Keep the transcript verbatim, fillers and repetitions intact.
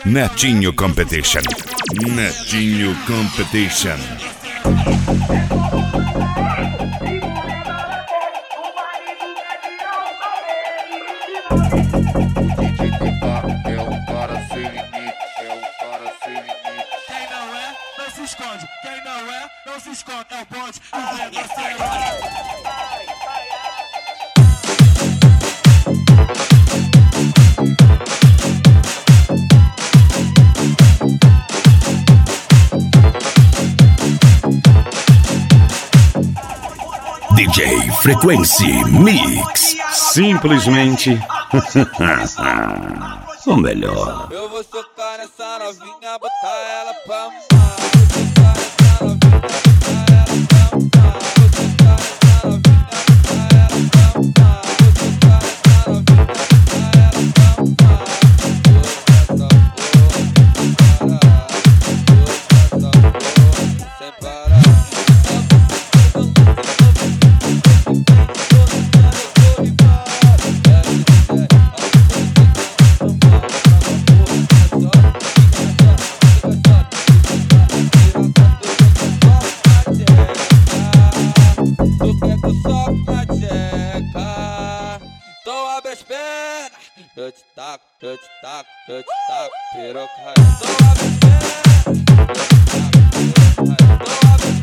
Netinho Competition. Netinho Competition. Quem não é, não se esconde, é o bonde, o negócio é D J Frequency Mix. Simplesmente o melhor. Eu vou socar nessa novinha, botar ela pra amar. Eu te taco, eu te taco, eu te taco, piroca. Tô a